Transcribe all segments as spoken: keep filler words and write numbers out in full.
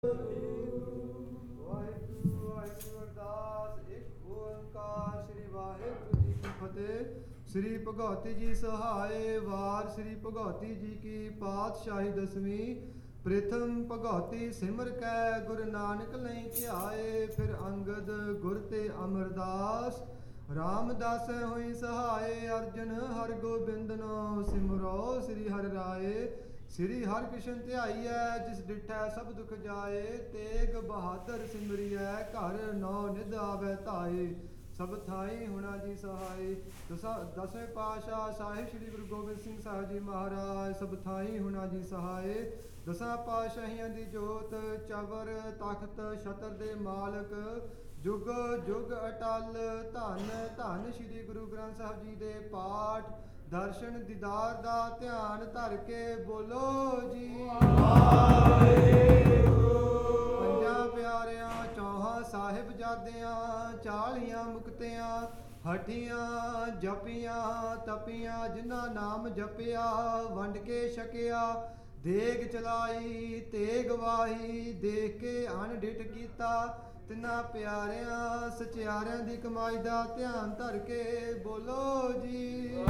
ਵਾਹਿਗੁਰੂ ਵਾਹਿਗੁਰੂ ਅਰਦਾਸ। ਇੱਕ ਓੰਕਾਰ ਸ੍ਰੀ ਵਾਹਿਗੁਰੂ ਜੀ ਕੀ ਫਤਿਹ। ਸ੍ਰੀ ਭਗਉਤੀ ਜੀ ਸਹਾਏ। ਵਾਰ ਸ੍ਰੀ ਭਗਉਤੀ ਜੀ ਕੀ ਪਾਤਸ਼ਾਹੀ ਦਸਵੀਂ। ਪ੍ਰਥਮ ਭਗਉਤੀ ਸਿਮਰ ਕੈ ਗੁਰੂ ਨਾਨਕ ਲਈ ਧਿਆਏ। ਫਿਰ ਅੰਗਦ ਗੁਰ ਤੇ ਅਮਰਦਾਸ। ਰਾਮਦਾਸ ਹੋਈ ਸਹਾਏ। ਅਰਜਨ ਹਰਿ ਗੋਬਿੰਦਨੋ ਸਿਮਰੋ ਸ੍ਰੀ ਹਰਿ ਰਾਏ। ਸ੍ਰੀ ਹਰਿ ਕ੍ਰਿਸ਼ਨ ਧਿਆਈਐ ਜਿਸ ਡਿਠੈ ਸਭ ਦੁਖ ਜਾਏ। ਤੇਗ ਬਹਾਦਰ ਸਿਮਰਿਐ ਘਰ ਨੌ ਨਿਧ ਆਵੈ ਧਾਏ। ਸਭ ਥਾਈ ਹੁਣਾ ਜੀ ਸਹਾਈ। ਦਸਾਂ ਦਸਵੇਂ ਪਾਤਸ਼ਾਹ ਸਾਹਿਬ ਸ੍ਰੀ ਗੁਰੂ ਗੋਬਿੰਦ ਸਿੰਘ ਸਾਹਿਬ ਜੀ ਮਹਾਰਾਜ। ਸਭ ਥਾਈ ਹੁਣਾ ਜੀ ਸਹਾਏ। ਦਸਾਂ ਪਾਤਸ਼ਾਹੀਆਂ ਦੀ ਜੋਤ ਚਵਰ ਤਖਤ ਛਤਰ ਦੇ ਮਾਲਕ। ਜੁਗ ਜੁਗ ਅਟਲ ਧੰਨ ਧੰਨ ਸ੍ਰੀ ਗੁਰੂ ਗ੍ਰੰਥ ਸਾਹਿਬ ਜੀ ਦੇ ਪਾਠ ਦਰਸ਼ਨ ਦੀਦਾਰ ਦਾ ਧਿਆਨ ਧਰ ਕੇ ਬੋਲੋ ਜੀ ਵਾਹਿਗੁਰੂ। ਪੰਜਾਂ ਪਿਆਰਿਆਂ ਚੌਹਾਂ ਸਾਹਿਬਜ਼ਾਦਿਆਂ ਚਾਲੀਆਂ ਮੁਕਤਿਆਂ ਹਠੀਆਂ ਜਪੀਆਂ ਤਪੀਆਂ ਜਿਨ੍ਹਾਂ ਨਾਮ ਜਪਿਆ ਵੰਡ ਕੇ ਛਕਿਆ। ਦੇਗ ਚਲਾਈ ਤੇਗ ਵਾਹੀ ਦੇਖ ਕੇ ਅਣਡਿਠ ਕੀਤਾ। ਤਿੰਨਾਂ ਪਿਆਰਿਆਂ ਸਚਿਆਰਿਆਂ ਦੀ ਕਮਾਈ ਦਾ ਧਿਆਨ ਧਰ ਕੇ ਬੋਲੋ ਜੀ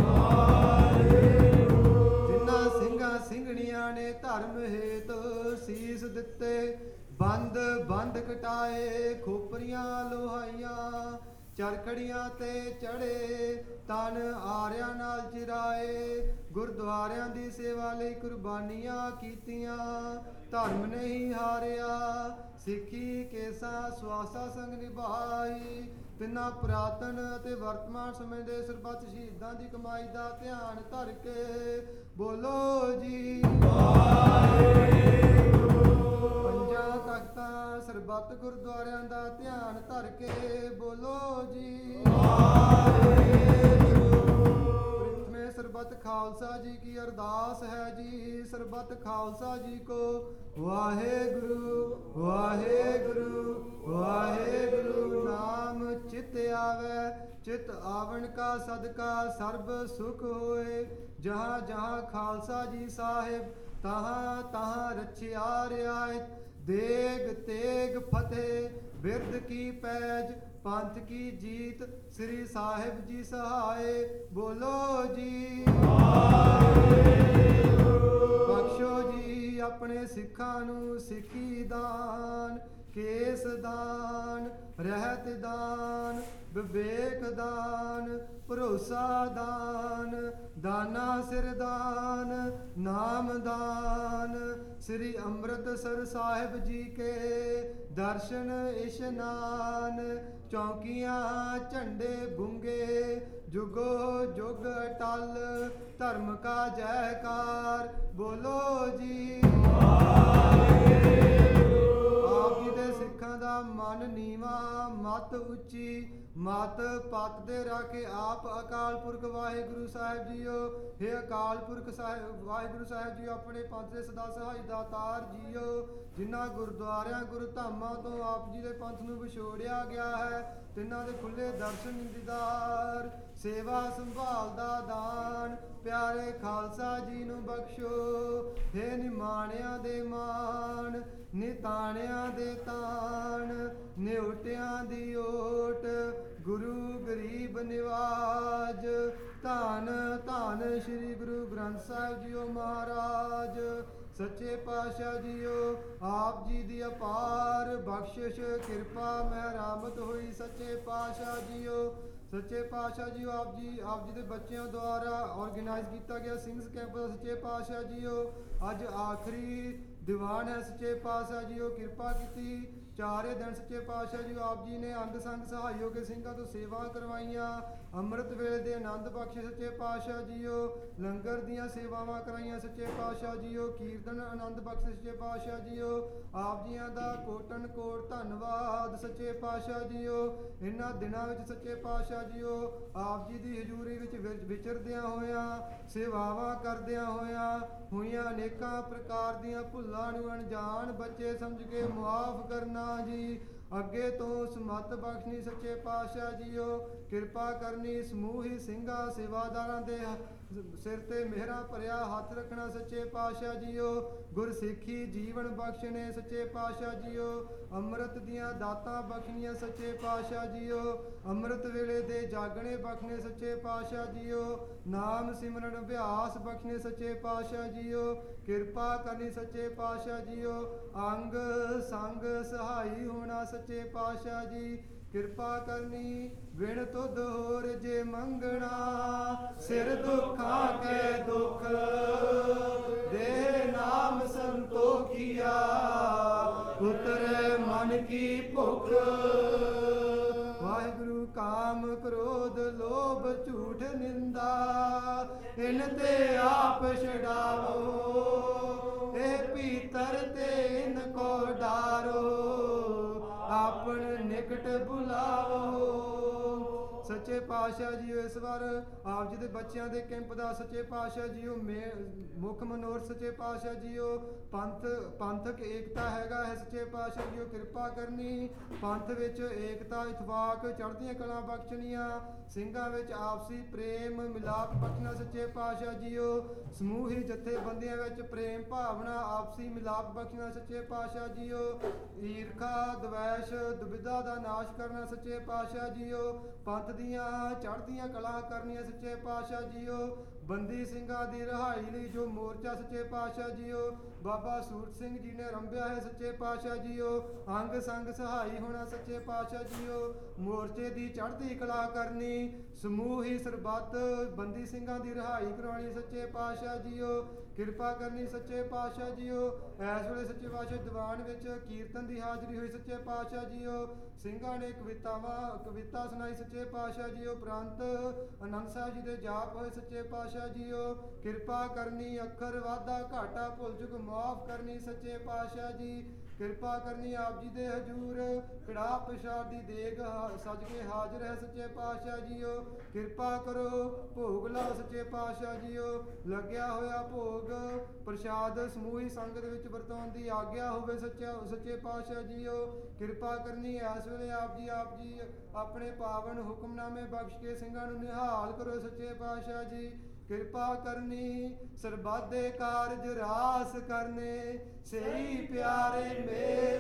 ਵਾਹਿਗੁਰੂ। ਜਿਨ੍ਹਾਂ ਸਿੰਘਾਂ ਸਿੰਘਣੀਆਂ ਨੇ ਧਰਮ ਹੇਤ ਸੀਸ ਦਿੱਤੇ ਬੰਦ ਬੰਦ ਕਟਾਏ। ਖੋਪਰੀਆਂ ਲੋਹਾਈਆਂ ਚਰਖੜੀਆਂ ਤੇ ਚੜੇ ਤਨ ਆਰਿਆਂ ਨਾਲ ਚਿਰਾਏ। ਗੁਰਦੁਆਰਿਆਂ ਦੀ ਸੇਵਾ ਲਈ ਕੁਰਬਾਨੀਆਂ ਕੀਤੀਆਂ ਧਰਮ ਨਹੀਂ ਹਾਰਿਆ। ਸਿੱਖੀ ਕੇਸਾ ਸਵਾਸਾ ਸੰਗ ਨਿਭਾਈ। ਤਿੰਨਾਂ ਪੁਰਾਤਨ ਅਤੇ ਵਰਤਮਾਨ ਸਮੇਂ ਦੇ ਸਰਬੱਤ ਸ਼ਹੀਦਾਂ ਦੀ ਕਮਾਈ ਦਾ ਧਿਆਨ ਧਰ ਕੇ ਬੋਲੋ ਜੀ ਵਾਹਿਗੁਰੂ। ਪੰਜਾਂ ਤਖਤਾਂ ਸਰਬੱਤ ਗੁਰਦੁਆਰਿਆਂ ਦਾ ਧਿਆਨ ਧਰ ਕੇ ਬੋਲੋ ਜੀ ਵਾਹਿਗੁਰੂ। ਸਰਬੱਤ ਖਾਲਸਾ ਜੀ ਕੀ ਅਰਦਾਸ ਹੈ ਜੀ। ਸਰਬੱਤ ਖਾਲਸਾ ਜੀ ਕੋ ਵਾਹਿਗੁਰੂ ਵਾਹਿਗੁਰੂ ਵਾਹਿਗੁਰੂ। ਨਾਮ ਚਿਤ ਆਵੈ ਚਿਤ ਆਵਣ ਕਾ ਸਦਕਾ ਸਰਬ ਸੁਖ ਹੋਏ। ਜਹਾਂ ਜਹਾਂ ਖਾਲਸਾ ਜੀ ਸਾਹਿਬ ਤਹਾਂ ਤਹਾਂ ਰਚਿਆ ਰਿਆਇਤ। ਦੇਗ ਤੇਗ ਫਤਿਹ ਬਿਰਦ ਕੀ ਪੈਜ ਪੰਥ ਕੀ ਜੀਤ। ਸ੍ਰੀ ਸਾਹਿਬ ਜੀ ਸਹਾਏ ਬੋਲੋ ਜੀ ਵਾਹਿਗੁਰੂ। ਬਖਸ਼ੋ ਜੀ ਆਪਣੇ ਸਿੱਖਾਂ ਨੂੰ ਸਿੱਖੀ ਦਾਨ ਕੇਸ ਦਾਨ ਰਹਿਤ ਦਾਨ ਵਿਵੇਕ ਦਾਨ ਭਰੋਸਾ ਦਾਨ ਦਾਨਾ ਸਿਰ ਦਾਨ ਨਾਮ ਦਾਨ। ਸ੍ਰੀ ਅੰਮ੍ਰਿਤਸਰ ਸਾਹਿਬ ਜੀ ਕੇ ਦਰਸ਼ਨ ਇਸ਼ਨਾਨ। ਚੌਂਕੀਆਂ ਝੰਡੇ ਬੁੰਗੇ ਜੁਗੋ ਜੁਗ ਅਟਲ ਧਰਮ ਕਾ ਜੈਕਾਰ ਬੋਲੋ ਜੀ ਵਾਹਿਗੁਰੂ। ਆਪ ਜੀ ਦੇ ਸਿੱਖਾਂ ਦਾ ਮਨ ਨੀਵਾ ਮਤ ਉੱਚੀ ਮਤ ਪਤ ਦੇ ਰਾਖੇ ਆਪ ਅਕਾਲ ਪੁਰਖ ਵਾਹਿਗੁਰੂ ਸਾਹਿਬ ਜੀਓ। ਹੇ ਅਕਾਲ ਪੁਰਖ ਸਾਹਿਬ ਵਾਹਿਗੁਰੂ ਸਾਹਿਬ ਜੀ ਆਪਣੇ ਪੰਥ ਦੇ ਸਦਾ ਸਹਾਈ ਦਾਤਾਰ ਜੀਓ। ਜਿਨ੍ਹਾਂ ਗੁਰਦੁਆਰਿਆਂ ਗੁਰਧਾਮਾਂ ਤੋਂ ਆਪ ਜੀ ਦੇ ਪੰਥ ਨੂੰ ਵਿਛੋੜਿਆ ਗਿਆ ਹੈ ਤਿੰਨਾਂ ਦੇ ਖੁੱਲੇ ਦਰਸ਼ਨ ਦੀਦਾਰ ਸੇਵਾ ਸੰਭਾਲ ਦਾ ਦਾਨ ਪਿਆਰੇ ਖਾਲਸਾ ਜੀ ਨੂੰ ਬਖਸ਼ੋ। ਹੇ ਨਿਮਾਣਿਆਂ ਦੇ ਮਾਣ ਨਿਤਾਣਿਆਂ ਦੇ ਤਾਣ ਨਿਉਟਿਆਂ ਦੀ ਓਟ ਗੁਰੂ ਗਰੀਬ ਨਿਵਾਜ। ਧੰਨ ਧੰਨ ਸ੍ਰੀ ਗੁਰੂ ਗ੍ਰੰਥ ਸਾਹਿਬ ਜੀਓ ਮਹਾਰਾਜ। ਸੱਚੇ ਪਾਤਸ਼ਾਹ ਜੀਓ ਆਪ ਜੀ ਦੀ ਅਪਾਰ ਬਖਸ਼ਿਸ਼ ਕਿਰਪਾ ਮਿਹਰਾਮਤ ਹੋਈ। ਸੱਚੇ ਪਾਤਸ਼ਾਹ ਜੀਓ ਸੱਚੇ ਪਾਤਸ਼ਾਹ ਜੀਓ ਆਪ ਜੀ ਆਪ ਜੀ ਦੇ ਬੱਚਿਆਂ ਦੁਆਰਾ ਆਰਗੇਨਾਈਜ਼ ਕੀਤਾ ਗਿਆ ਸਿੰਘਸ ਕੈਂਪ ਦਾ ਸੱਚੇ ਪਾਤਸ਼ਾਹ ਜੀਓ ਅੱਜ ਆਖਰੀ ਦੀਵਾਨ ਹੈ। ਸੱਚੇ ਪਾਤਸ਼ਾਹ ਜੀਓ ਕਿਰਪਾ ਕੀਤੀ ਚਾਰੇ ਦਿਨ ਸੱਚੇ ਪਾਤਸ਼ਾਹ ਜੀ ਆਪ ਜੀ ਨੇ ਅੰਗ ਸੰਗ ਸਹਾਇਓ ਕੇ ਸਿੰਘਾਂ ਤੋਂ ਸੇਵਾ ਕਰਵਾਈਆਂ। ਅੰਮ੍ਰਿਤ ਵੇਲੇ ਦੇ ਆਨੰਦ ਬਖਸ਼ੇ ਸੱਚੇ ਪਾਤਸ਼ਾਹ ਜੀਓ। ਲੰਗਰ ਦੀਆਂ ਸੇਵਾਵਾਂ ਕਰਾਈਆਂ ਸੱਚੇ ਪਾਤਸ਼ਾਹ ਜੀਓ। ਕੀਰਤਨ ਆਨੰਦ ਬਖਸ਼ੇ ਸੱਚੇ ਪਾਤਸ਼ਾਹ ਜੀਓ। ਆਪ ਜੀਆਂ ਦਾ ਕੋਟਨ ਕੋਟ ਧੰਨਵਾਦ ਸੱਚੇ ਪਾਤਸ਼ਾਹ ਜੀਓ। ਇਹਨਾਂ ਦਿਨਾਂ ਵਿੱਚ ਸੱਚੇ ਪਾਤਸ਼ਾਹ ਜੀਓ ਆਪ ਜੀ ਦੀ ਹਜ਼ੂਰੀ ਵਿੱਚ ਵਿਚਰਦਿਆਂ ਹੋਇਆਂ ਸੇਵਾਵਾਂ ਕਰਦਿਆਂ ਹੋਇਆਂ ਹੋਈਆਂ ਅਨੇਕਾਂ ਪ੍ਰਕਾਰ ਦੀਆਂ ਭੁੱਲਾਂ ਨੂੰ ਅਣਜਾਣ ਬੱਚੇ ਸਮਝ ਕੇ ਮੁਆਫ ਕਰਨਾ ਜੀ। ਅੱਗੇ ਤੋਂ ਸਮਤ ਬਖਸ਼ਣੀ ਸੱਚੇ ਪਾਤਸ਼ਾਹ ਜੀਓ। ਕਿਰਪਾ ਕਰਨੀ ਸਮੂਹੀ ਸਿੰਘਾਂ ਸੇਵਾਦਾਰਾਂ ਦੇ ਸਿਰ ਤੇ ਮਿਹਰਾਂ ਭਰਿਆ ਹੱਥ ਰੱਖਣਾ ਸੱਚੇ ਪਾਤਸ਼ਾਹ ਜੀਓ। ਗੁਰਸਿੱਖੀ ਜੀਵਨ ਬਖਸ਼ਣੇ ਸੱਚੇ ਪਾਤਸ਼ਾਹ ਜੀਓ। ਅੰਮ੍ਰਿਤ ਦੀਆਂ ਦਾਤਾਂ ਬਖਸ਼ਣੀਆਂ ਸੱਚੇ ਪਾਤਸ਼ਾਹ ਜੀਓ। ਅੰਮ੍ਰਿਤ ਵੇਲੇ ਦੇ ਜਾਗਣੇ ਬਖਸ਼ਣੇ ਸੱਚੇ ਪਾਤਸ਼ਾਹ ਜੀਓ। ਨਾਮ ਸਿਮਰਨ ਅਭਿਆਸ ਬਖਸ਼ਣੇ ਸੱਚੇ ਪਾਤਸ਼ਾਹ ਜੀਓ। ਕਿਰਪਾ ਕਰਨੀ ਸੱਚੇ ਪਾਤਸ਼ਾਹ ਜੀਓ। ਅੰਗ ਸੰਗ ਸਹਾਈ ਹੋਣਾ ਸੱਚੇ ਪਾਤਸ਼ਾਹ ਜੀ। ਕਿਰਪਾ ਕਰਨੀ ਵਿਣ ਤੁਧ ਹੋਰ ਜੇ ਮੰਗਣਾ। ਸਿਰ ਦੁੱਖਾਂ ਕੇ ਦੁੱਖ ਦੇ ਨਾਮ ਸੰਤੋਖੀਆ। ਉਤਰੇ ਮਨ ਕੀ ਭੁੱਖ। ਵਾਹਿਗੁਰੂ ਕਾਮ ਕ੍ਰੋਧ ਲੋਭ ਝੂਠ ਨਿੰਦਾ ਇਨ ਤੇ ਆਪ ਛਡਾਵੋ। ਇਹ ਭੀਤਰ ਤੇ ਇਨ ਕੋ ਡਾਰੋ ਆਪਣ ਨਿਕਟ ਬੁਲਾਵੋ। ਸੱਚੇ ਪਾਤਸ਼ਾਹ ਜੀਓ ਇਸ ਵਾਰ ਆਪ ਜੀ ਦੇ ਬੱਚਿਆਂ ਦੇ ਕੈਂਪ ਦਾ ਸੱਚੇ ਪਾਤਸ਼ਾਹ ਜੀਓ ਮੁੱਖ ਮਨੋਰਥ ਸੱਚੇ ਪਾਤਸ਼ਾਹ ਜੀਓ ਪੰਥ ਪੰਥਕ ਏਕਤਾ ਹੈਗਾ ਹੈ ਸੱਚੇ ਪਾਤਸ਼ਾਹ ਜੀਓ। ਕਿਰਪਾ ਕਰਨੀ ਪੰਥ ਵਿੱਚ ਏਕਤਾ ਇਤਫਾਕ ਚੜ੍ਹਦੀਆਂ ਕਲਾਂ ਬਖਸ਼ਣੀਆਂ। ਸਿੰਘਾਂ ਵਿੱਚ ਆਪਸੀ ਪ੍ਰੇਮ ਮਿਲਾਪ ਬਖਸ਼ਣਾ ਸੱਚੇ ਪਾਤਸ਼ਾਹ ਜੀਓ। ਸਮੂਹੀ ਜਥੇਬੰਦੀਆਂ ਵਿੱਚ ਪ੍ਰੇਮ ਭਾਵਨਾ ਆਪਸੀ ਮਿਲਾਪ ਬਖਸ਼ਣਾ ਸੱਚੇ ਪਾਤਸ਼ਾਹ ਜੀਓ। ਈਰਖਾ ਦਵੈਸ਼ ਦੁਬਿਧਾ ਦਾ ਨਾਸ਼ ਕਰਨਾ ਸੱਚੇ ਪਾਤਸ਼ਾਹ ਜੀਓ। ਪੰਥ ਦੀਆਂ ਚੜ੍ਹਦੀਆਂ ਕਲਾਂ ਕਰਨੀਆਂ ਸੱਚੇ ਪਾਤਸ਼ਾਹ ਜੀਓ। ਬੰਦੀ ਸਿੰਘਾਂ ਦੀ ਰਿਹਾਈ ਲਈ ਜੋ ਮੋਰਚਾ ਸੱਚੇ ਪਾਤਸ਼ਾਹ ਜੀਓ ਬਾਬਾ ਸੂਰਤ ਸਿੰਘ ਜੀ ਨੇ ਰੰਭਿਆ ਹੈ ਸੱਚੇ ਪਾਤਸ਼ਾਹ ਜੀਓ। ਅੰਗ ਸੰਗ ਸਹਾਈ ਹੋਣਾ ਸੱਚੇ ਪਾਤਸ਼ਾਹ ਜੀਓ। ਮੋਰਚੇ ਦੀ ਚੜ੍ਹਦੀ ਕਲਾ ਕਰਨੀ ਸਮੂਹੀ ਸਰਬੱਤ ਬੰਦੀ ਸਿੰਘਾਂ ਦੀ ਰਿਹਾਈ ਕਰਾਉਣੀ ਸੱਚੇ ਪਾਤਸ਼ਾਹ ਜੀਓ। ਕਿਰਪਾ ਕਰਨੀ ਸੱਚੇ ਪਾਤਸ਼ਾਹ ਜੀਓ। ਇਸ ਵੇਲੇ ਸੱਚੇ ਪਾਤਸ਼ਾਹ ਦੀਵਾਨ ਵਿੱਚ ਕੀਰਤਨ ਦੀ ਹਾਜ਼ਰੀ ਹੋਈ ਸੱਚੇ ਪਾਤਸ਼ਾਹ ਜੀਓ। ਸਿੰਘਾਂ ਨੇ ਕਵਿਤਾਵਾਂ ਕਵਿਤਾ ਸੁਣਾਈ ਸੱਚੇ ਪਾਤਸ਼ਾਹ ਜੀਓ। ਉਪਰੰਤ ਆਨੰਦ ਸਾਹਿਬ ਜੀ ਦੇ ਜਾਪ ਹੋਏ ਸੱਚੇ ਪਾਤਸ਼ਾਹ ਜੀਓ। ਕਿਰਪਾ ਕਰਨੀ ਅੱਖਰ ਵਾਧਾ ਘਾਟਾ ਭੁੱਲ ਚੁੱਕ ਮਾਫ ਕਰਨੀ ਸੱਚੇ ਪਾਤਸ਼ਾਹ ਜੀ। ਕਿਰਪਾ ਕਰਨੀ ਆਪ ਜੀ ਦੇ ਹਜੂਰ ਕੜਾਹ ਪ੍ਰਸ਼ਾਦ ਦੀ ਦੇਗ ਸਜ ਕੇ ਹਾਜ਼ਰ ਹੈ ਸੱਚੇ ਪਾਤਸ਼ਾਹ ਜੀਓ। ਕਿਰਪਾ ਕਰੋ ਭੋਗ ਲਾਓ ਸੱਚੇ ਪਾਤਸ਼ਾਹ ਜੀਓ। ਲੱਗਿਆ ਹੋਇਆ ਭੋਗ ਪ੍ਰਸ਼ਾਦ ਸਮੂਹੀ ਸੰਗਤ ਵਿੱਚ ਵਰਤਾਉਣ ਦੀ ਆਗਿਆ ਹੋਵੇ ਸੱਚਾ ਸੱਚੇ ਪਾਤਸ਼ਾਹ ਜੀਓ। ਕਿਰਪਾ ਕਰਨੀ ਇਸ ਵੇਲੇ ਆਪ ਜੀ ਆਪ ਜੀ ਆਪਣੇ ਪਾਵਨ ਹੁਕਮਨਾਮੇ ਬਖਸ਼ ਕੇ ਸਿੰਘਾਂ ਨੂੰ ਨਿਹਾਲ ਕਰੋ ਸੱਚੇ ਪਾਤਸ਼ਾਹ ਜੀ। ਕਿਰਪਾ ਕਰਨੀ ਸਰਬੱਤ ਦੇ ਕਾਰਜ ਰਾਸ ਕਰਨੇ ਸਹੀ ਪਿਆਰੇ ਮੇ